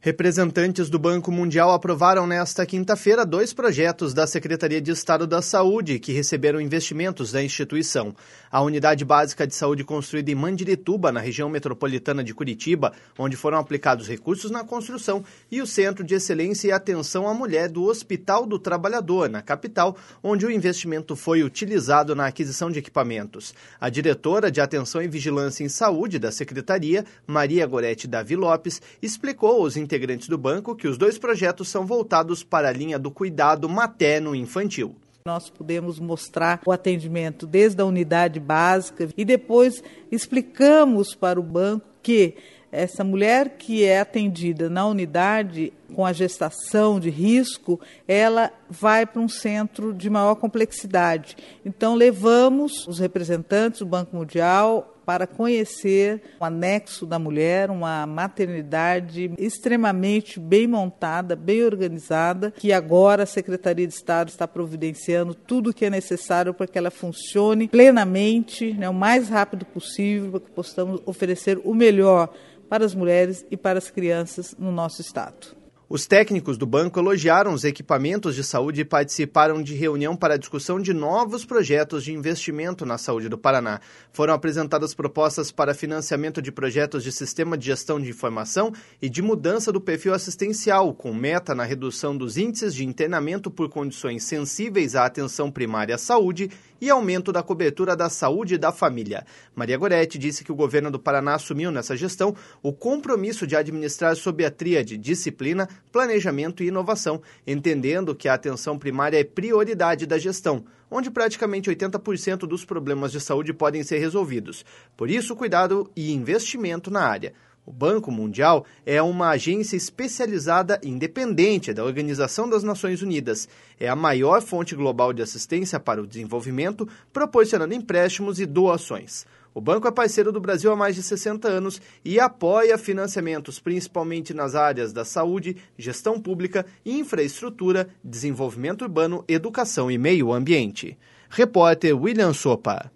Representantes do Banco Mundial aprovaram nesta quinta-feira 2 projetos da Secretaria de Estado da Saúde que receberam investimentos da instituição. A Unidade Básica de Saúde construída em Mandirituba, na região metropolitana de Curitiba, onde foram aplicados recursos na construção, e o Centro de Excelência e Atenção à Mulher do Hospital do Trabalhador, na capital, onde o investimento foi utilizado na aquisição de equipamentos. A diretora de Atenção e Vigilância em Saúde da Secretaria, Maria Gorete Davi Lopes, explicou aos integrantes do banco que os 2 projetos são voltados para a linha do cuidado materno-infantil. Nós podemos mostrar o atendimento desde a unidade básica e depois explicamos para o banco que essa mulher que é atendida na unidade com a gestação de risco, ela vai para um centro de maior complexidade. Então, levamos os representantes do Banco Mundial para conhecer o anexo da mulher, uma maternidade extremamente bem montada, bem organizada, que agora a Secretaria de Estado está providenciando tudo o que é necessário para que ela funcione plenamente, o mais rápido possível, para que possamos oferecer o melhor para as mulheres e para as crianças no nosso estado. Os técnicos do banco elogiaram os equipamentos de saúde e participaram de reunião para a discussão de novos projetos de investimento na saúde do Paraná. Foram apresentadas propostas para financiamento de projetos de sistema de gestão de informação e de mudança do perfil assistencial, com meta na redução dos índices de internamento por condições sensíveis à atenção primária à saúde e aumento da cobertura da saúde da família. Maria Gorete disse que o governo do Paraná assumiu nessa gestão o compromisso de administrar sob a tríade disciplina, planejamento e inovação, entendendo que a atenção primária é prioridade da gestão, onde praticamente 80% dos problemas de saúde podem ser resolvidos. Por isso, cuidado e investimento na área. O Banco Mundial é uma agência especializada independente da Organização das Nações Unidas. É a maior fonte global de assistência para o desenvolvimento, proporcionando empréstimos e doações. O banco é parceiro do Brasil há mais de 60 anos e apoia financiamentos principalmente nas áreas da saúde, gestão pública, infraestrutura, desenvolvimento urbano, educação e meio ambiente. Repórter William Sopa.